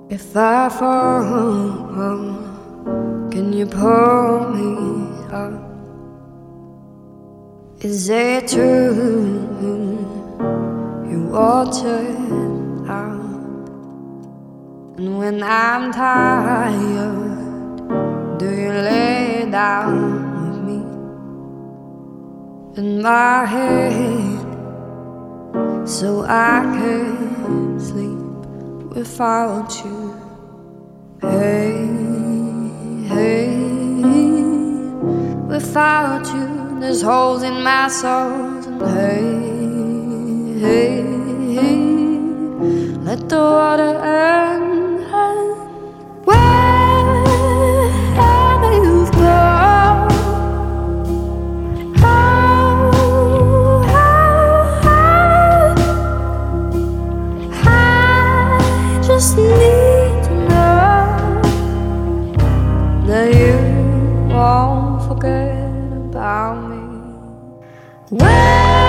If I fall, can you pull me up? Is it true you wanted out? And when I'm tired, do you lay down with me in my head so I can sleep without you? Hey, hey, without you there's holes in my soul. And hey, hey, hey, let the water end. Wherever you've gone, I just need to know that you won't forget about me.